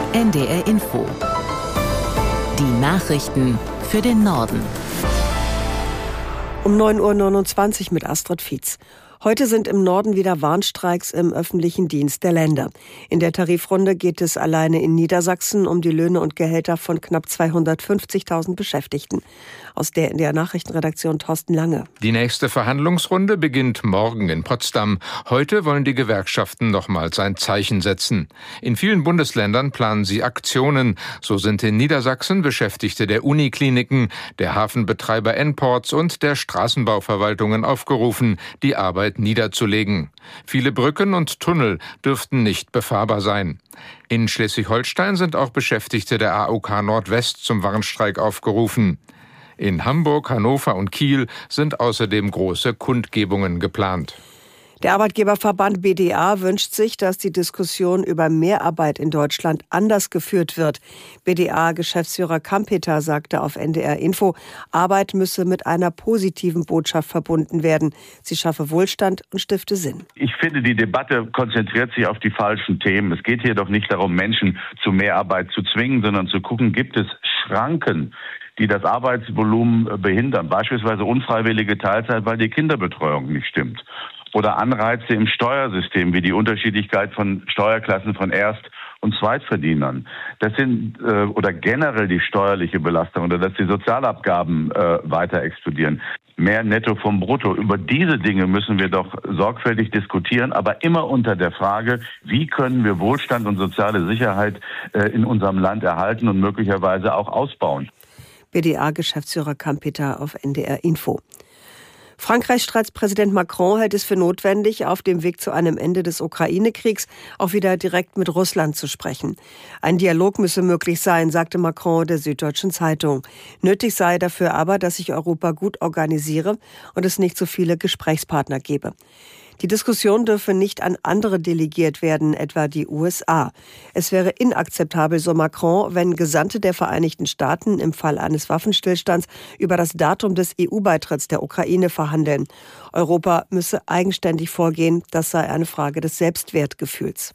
NDR Info. Die Nachrichten für den Norden. Um 9.29 Uhr mit Astrid Fietz. Heute sind im Norden wieder Warnstreiks im öffentlichen Dienst der Länder. In der Tarifrunde geht es alleine in Niedersachsen um die Löhne und Gehälter von knapp 250.000 Beschäftigten. Aus der NDR Nachrichtenredaktion Thorsten Lange. Die nächste Verhandlungsrunde beginnt morgen in Potsdam. Heute wollen die Gewerkschaften nochmals ein Zeichen setzen. In vielen Bundesländern planen sie Aktionen. So sind in Niedersachsen Beschäftigte der Unikliniken, der Hafenbetreiber N-Ports und der Straßenbauverwaltungen aufgerufen, die Arbeit niederzulegen. Viele Brücken und Tunnel dürften nicht befahrbar sein. In Schleswig-Holstein sind auch Beschäftigte der AOK Nordwest zum Warnstreik aufgerufen. In Hamburg, Hannover und Kiel sind außerdem große Kundgebungen geplant. Der Arbeitgeberverband BDA wünscht sich, dass die Diskussion über Mehrarbeit in Deutschland anders geführt wird. BDA-Geschäftsführer Kampeter sagte auf NDR Info, Arbeit müsse mit einer positiven Botschaft verbunden werden. Sie schaffe Wohlstand und stifte Sinn. Ich finde, die Debatte konzentriert sich auf die falschen Themen. Es geht hier doch nicht darum, Menschen zu Mehrarbeit zu zwingen, sondern zu gucken, gibt es Schranken, die das Arbeitsvolumen behindern, beispielsweise unfreiwillige Teilzeit, weil die Kinderbetreuung nicht stimmt. Oder Anreize im Steuersystem, wie die Unterschiedlichkeit von Steuerklassen von Erst- und Zweitverdienern. Das sind oder generell die steuerliche Belastung oder dass die Sozialabgaben weiter explodieren. Mehr Netto vom Brutto. Über diese Dinge müssen wir doch sorgfältig diskutieren, aber immer unter der Frage, wie können wir Wohlstand und soziale Sicherheit in unserem Land erhalten und möglicherweise auch ausbauen. BDA-Geschäftsführer Kampeter auf NDR Info. Frankreichs Staatspräsident Macron hält es für notwendig, auf dem Weg zu einem Ende des Ukraine-Kriegs auch wieder direkt mit Russland zu sprechen. Ein Dialog müsse möglich sein, sagte Macron der Süddeutschen Zeitung. Nötig sei dafür aber, dass sich Europa gut organisiere und es nicht so viele Gesprächspartner gebe. Die Diskussion dürfe nicht an andere delegiert werden, etwa die USA. Es wäre inakzeptabel, so Macron, wenn Gesandte der Vereinigten Staaten im Fall eines Waffenstillstands über das Datum des EU-Beitritts der Ukraine verhandeln. Europa müsse eigenständig vorgehen, das sei eine Frage des Selbstwertgefühls.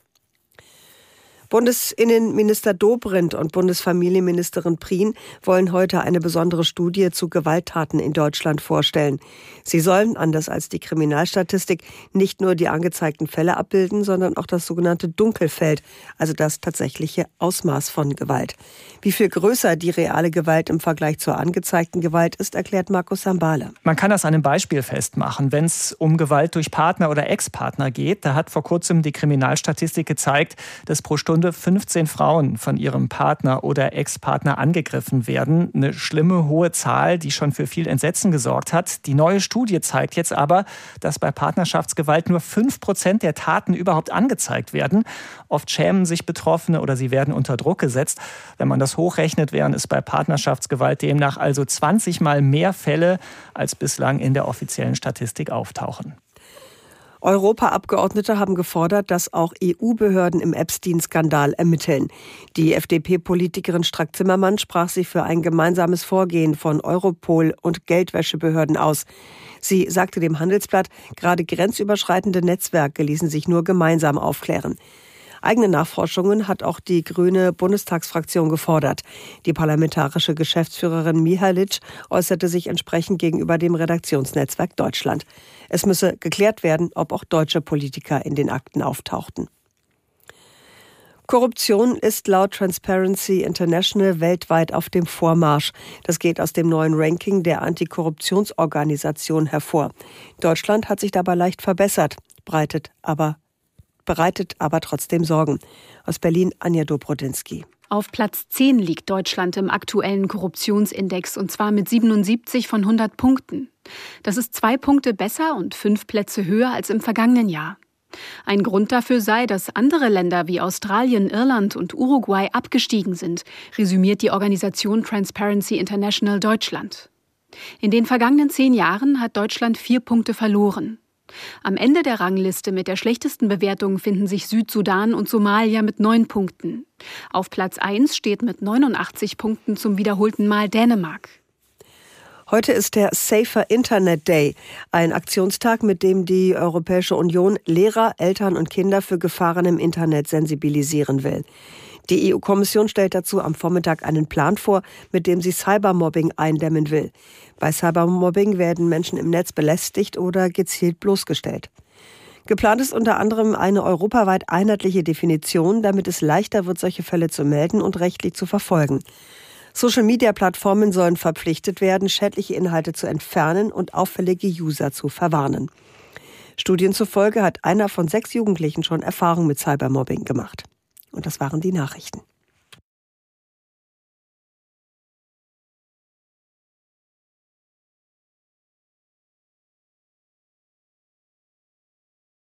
Bundesinnenminister Dobrindt und Bundesfamilienministerin Prien wollen heute eine besondere Studie zu Gewalttaten in Deutschland vorstellen. Sie sollen, anders als die Kriminalstatistik, nicht nur die angezeigten Fälle abbilden, sondern auch das sogenannte Dunkelfeld, also das tatsächliche Ausmaß von Gewalt. Wie viel größer die reale Gewalt im Vergleich zur angezeigten Gewalt ist, erklärt Markus Sambale. Man kann das an einem Beispiel festmachen. Wenn es um Gewalt durch Partner oder Ex-Partner geht, da hat vor kurzem die Kriminalstatistik gezeigt, dass pro Stunde 15 Frauen von ihrem Partner oder Ex-Partner angegriffen werden. Eine schlimme, hohe Zahl, die schon für viel Entsetzen gesorgt hat. Die neue Studie zeigt jetzt aber, dass bei Partnerschaftsgewalt nur 5% der Taten überhaupt angezeigt werden. Oft schämen sich Betroffene oder sie werden unter Druck gesetzt. Wenn man das hochrechnet, wären es bei Partnerschaftsgewalt demnach also 20 Mal mehr Fälle, als bislang in der offiziellen Statistik auftauchen. Europaabgeordnete haben gefordert, dass auch EU-Behörden im Epstein-Skandal ermitteln. Die FDP-Politikerin Strack-Zimmermann sprach sich für ein gemeinsames Vorgehen von Europol und Geldwäschebehörden aus. Sie sagte dem Handelsblatt, gerade grenzüberschreitende Netzwerke ließen sich nur gemeinsam aufklären. Eigene Nachforschungen hat auch die grüne Bundestagsfraktion gefordert. Die parlamentarische Geschäftsführerin Mihalic äußerte sich entsprechend gegenüber dem Redaktionsnetzwerk Deutschland. Es müsse geklärt werden, ob auch deutsche Politiker in den Akten auftauchten. Korruption ist laut Transparency International weltweit auf dem Vormarsch. Das geht aus dem neuen Ranking der Antikorruptionsorganisation hervor. Deutschland hat sich dabei leicht verbessert, bereitet aber trotzdem Sorgen. Aus Berlin Anja Dobrodinsky. Auf Platz 10 liegt Deutschland im aktuellen Korruptionsindex, und zwar mit 77 von 100 Punkten. Das ist 2 Punkte besser und 5 Plätze höher als im vergangenen Jahr. Ein Grund dafür sei, dass andere Länder wie Australien, Irland und Uruguay abgestiegen sind, resümiert die Organisation Transparency International Deutschland. In den vergangenen 10 Jahren hat Deutschland 4 Punkte verloren. Am Ende der Rangliste mit der schlechtesten Bewertung finden sich Südsudan und Somalia mit 9 Punkten. Auf Platz 1 steht mit 89 Punkten zum wiederholten Mal Dänemark. Heute ist der Safer Internet Day, ein Aktionstag, mit dem die Europäische Union Lehrer, Eltern und Kinder für Gefahren im Internet sensibilisieren will. Die EU-Kommission stellt dazu am Vormittag einen Plan vor, mit dem sie Cybermobbing eindämmen will. Bei Cybermobbing werden Menschen im Netz belästigt oder gezielt bloßgestellt. Geplant ist unter anderem eine europaweit einheitliche Definition, damit es leichter wird, solche Fälle zu melden und rechtlich zu verfolgen. Social-Media-Plattformen sollen verpflichtet werden, schädliche Inhalte zu entfernen und auffällige User zu verwarnen. Studien zufolge hat einer von 6 Jugendlichen schon Erfahrung mit Cybermobbing gemacht. Und das waren die Nachrichten.